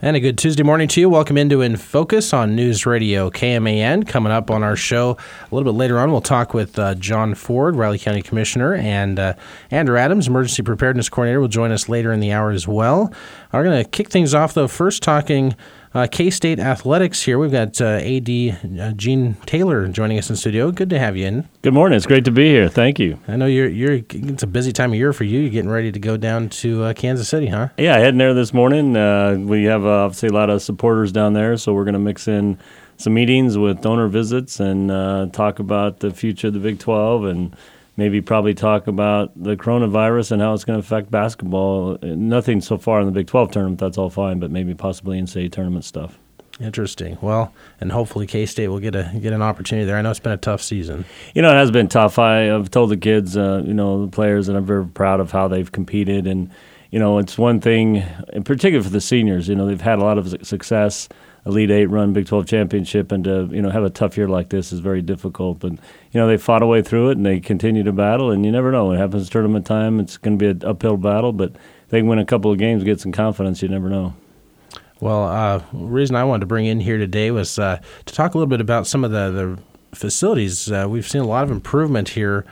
And a good Tuesday morning to you. Welcome into In Focus on News Radio KMAN. Coming up on our show a little bit later on, we'll talk with John Ford, Riley County Commissioner, and Andrew Adams, Emergency Preparedness Coordinator, will join us later in the hour as well. We're going to kick things off, though, first talking K-State athletics here. We've got AD Gene Taylor joining us in studio. Good to have you in. Good morning. It's great to be here. Thank you. I know it's a busy time of year for you. You're getting ready to go down to Kansas City, huh? Yeah, heading there this morning. We have obviously a lot of supporters down there, so we're going to mix in some meetings with donor visits and talk about the future of the Big 12 and maybe probably talk about the coronavirus and how it's going to affect basketball. Nothing so far in the Big 12 tournament, that's all fine, but maybe possibly NCAA tournament stuff. Interesting. Well, and hopefully K-State will get an opportunity there. I know it's been a tough season. It has been tough. I've told the kids, the players, that I'm very proud of how they've competed. And, it's one thing, in particular for the seniors, they've had a lot of success, Elite Eight run, Big 12 championship, and to, have a tough year like this is very difficult. But, they fought a way through it, and they continue to battle, and you never know. When it happens tournament time, it's going to be an uphill battle, but if they can win a couple of games, get some confidence, you never know. Well, the reason I wanted to bring in here today was to talk a little bit about some of the facilities. We've seen a lot of improvement here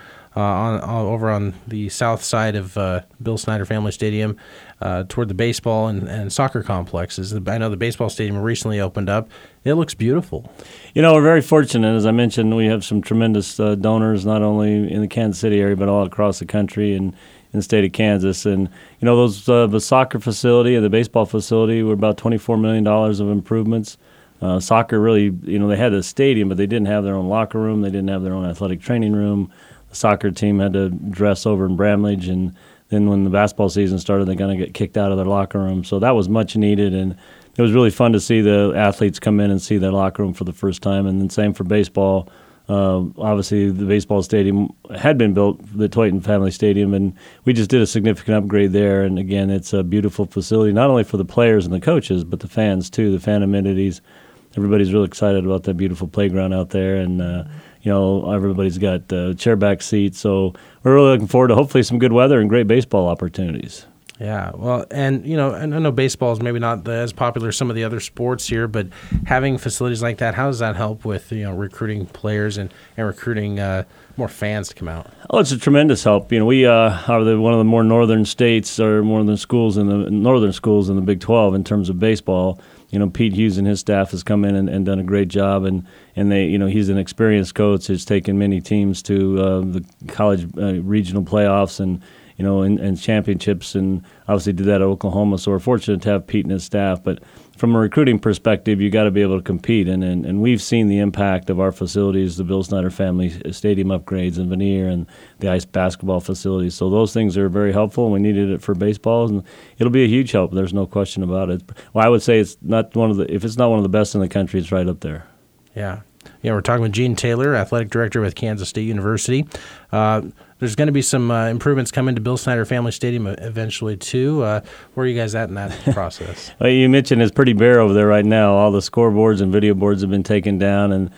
over on the south side of Bill Snyder Family Stadium toward the baseball and soccer complexes. I know the baseball stadium recently opened up. It looks beautiful. We're very fortunate. As I mentioned, we have some tremendous donors, not only in the Kansas City area, but all across the country and in the state of Kansas. And, those the soccer facility and the baseball facility were about $24 million of improvements. Soccer really, they had a stadium, but they didn't have their own locker room. They didn't have their own athletic training room. The soccer team had to dress over in Bramlage, and then when the basketball season started, they're going to get kicked out of their locker room. So that was much needed, and it was really fun to see the athletes come in and see their locker room for the first time. And then same for baseball. Obviously, the baseball stadium had been built, the Toyton Family Stadium, and we just did a significant upgrade there. And again, it's a beautiful facility, not only for the players and the coaches, but the fans too, the fan amenities. Everybody's really excited about that beautiful playground out there, and everybody's got chairback seats. So we're really looking forward to hopefully some good weather and great baseball opportunities. Yeah, well, and I know baseball is maybe not as popular as some of the other sports here, but having facilities like that, how does that help with recruiting players and recruiting more fans to come out? Oh, it's a tremendous help. We are one of the more northern states or more than schools in the northern schools in the Big 12 in terms of baseball. Pete Hughes and his staff has come in and done a great job, and they, he's an experienced coach. He's taken many teams to the college regional playoffs and championships, and obviously did that at Oklahoma. So we're fortunate to have Pete and his staff. But from a recruiting perspective, you got to be able to compete, and we've seen the impact of our facilities, the Bill Snyder Family Stadium upgrades and veneer and the ice basketball facilities. So those things are very helpful, and we needed it for baseball, and it'll be a huge help. There's no question about it. Well, I would say if it's not one of the best in the country, it's right up there. Yeah. We're talking with Gene Taylor, Athletic Director with Kansas State University. There's going to be some improvements coming to Bill Snyder Family Stadium eventually, too. Where are you guys at in that process? Well, you mentioned it's pretty bare over there right now. All the scoreboards and video boards have been taken down, and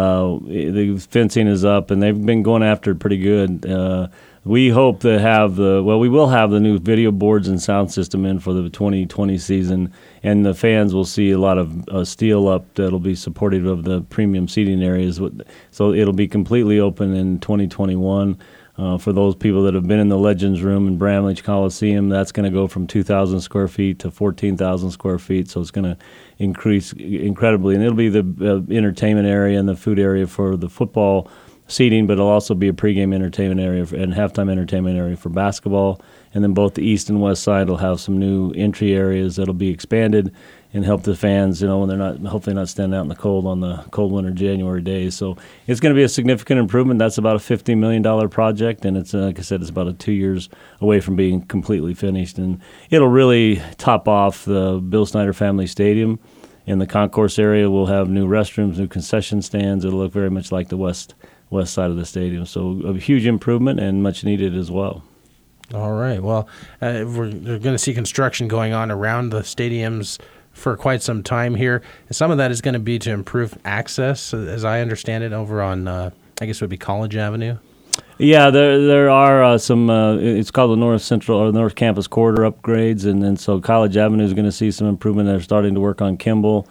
the fencing is up, and they've been going after it pretty good. We hope to have we will have the new video boards and sound system in for the 2020 season, and the fans will see a lot of steel up that'll be supportive of the premium seating areas. So it'll be completely open in 2021. For those people that have been in the Legends Room in Bramlage Coliseum, that's going to go from 2,000 square feet to 14,000 square feet, so it's going to increase incredibly. And it'll be the entertainment area and the food area for the football seating, but it'll also be a pregame entertainment area and halftime entertainment area for basketball. And then both the east and west side will have some new entry areas that'll be expanded and help the fans, when they're hopefully not standing out in the cold on the cold winter January days. So it's going to be a significant improvement. That's about a $50 million project, and it's, like I said, it's about 2 years away from being completely finished. And it'll really top off the Bill Snyder Family Stadium. In the concourse area, we'll have new restrooms, new concession stands. It'll look very much like the west side of the stadium. So a huge improvement and much needed as well. All right. Well, we're going to see construction going on around the stadiums for quite some time here. Some of that is going to be to improve access, as I understand it, over on, I guess it would be College Avenue. Yeah, there are some. It's called the North Central or North Campus Corridor upgrades, and then so College Avenue is going to see some improvement. They're starting to work on Kimball.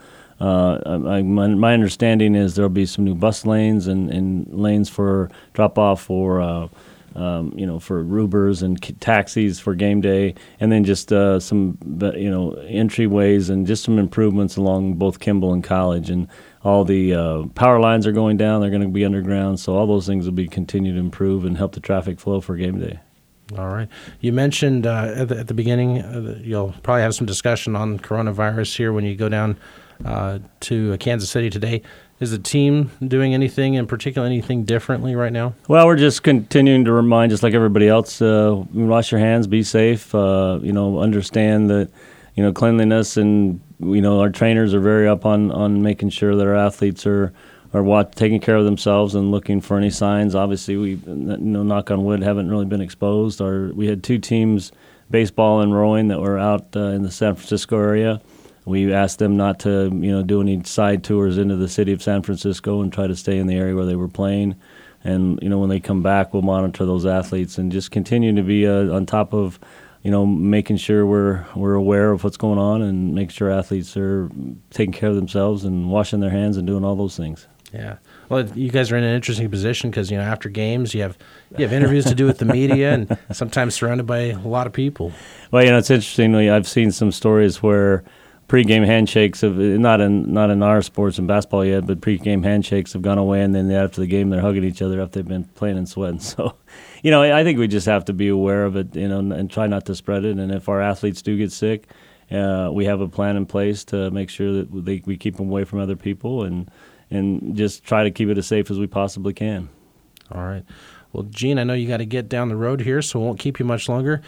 My understanding is there'll be some new bus lanes and lanes for drop off for for Rubers and taxis for game day, and then just some entryways and just some improvements along both Kimball and College. And all the power lines are going down; they're going to be underground, so all those things will be continued to improve and help the traffic flow for game day. All right. You mentioned at the beginning you'll probably have some discussion on coronavirus here when you go down to Kansas City today. Is the team doing anything in particular, anything differently right now? Well, we're just continuing to remind, just like everybody else, wash your hands, be safe, understand that, cleanliness, and, our trainers are very up on making sure that our athletes are taking care of themselves and looking for any signs. Obviously, we, knock on wood, haven't really been exposed. We had two teams, baseball and rowing, that were out in the San Francisco area. We asked them not to, do any side tours into the city of San Francisco and try to stay in the area where they were playing. And, when they come back, we'll monitor those athletes and just continue to be on top of, making sure we're aware of what's going on and make sure athletes are taking care of themselves and washing their hands and doing all those things. Yeah. Well, you guys are in an interesting position because, after games you have interviews to do with the media and sometimes surrounded by a lot of people. Well, it's interesting. I've seen some stories where pre-game handshakes have not in our sports and basketball yet, but pre-game handshakes have gone away, and then after the game they're hugging each other after they've been playing and sweating. So, I think we just have to be aware of it, and try not to spread it. And if our athletes do get sick, we have a plan in place to make sure that we keep them away from other people and just try to keep it as safe as we possibly can. All right. Well, Gene, I know you got to get down the road here, so we won't keep you much longer.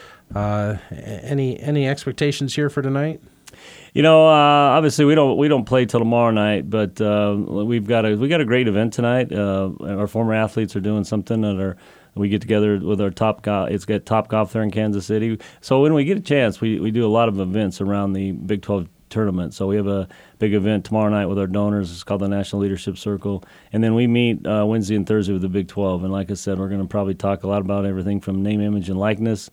Any expectations here for tonight? Obviously we don't play till tomorrow night, but we got a great event tonight. Our former athletes are doing something we get together with our Top Golf. It's got Top Golf there in Kansas City. So when we get a chance, we do a lot of events around the Big 12 tournament. So we have a big event tomorrow night with our donors. It's called the National Leadership Circle. And then we meet Wednesday and Thursday with the Big 12. And like I said, we're going to probably talk a lot about everything from name, image, and likeness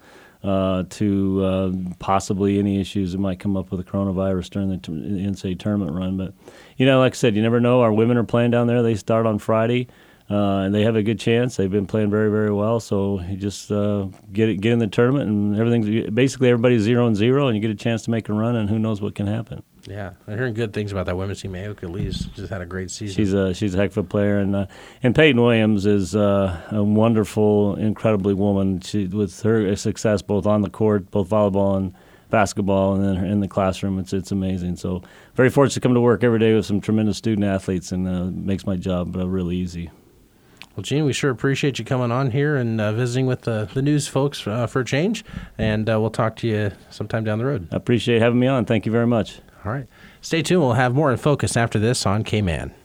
to possibly any issues that might come up with the coronavirus during the NCAA tournament run. But, like I said, you never know. Our women are playing down there. They start on Friday, and they have a good chance. They've been playing very, very well. So you just get in the tournament, and everybody's 0-0, and you get a chance to make a run, and who knows what can happen. Yeah, I'm hearing good things about that women's team. Aoka Lee's just had a great season. She's a heck of a player, and Peyton Williams is a wonderful, incredibly woman. With her success both on the court, both volleyball and basketball, and then in the classroom, it's amazing. So very fortunate to come to work every day with some tremendous student athletes, and makes my job really easy. Well, Gene, we sure appreciate you coming on here and visiting with the news folks for a change, and we'll talk to you sometime down the road. I appreciate having me on. Thank you very much. All right. Stay tuned. We'll have more in focus after this on K-Man.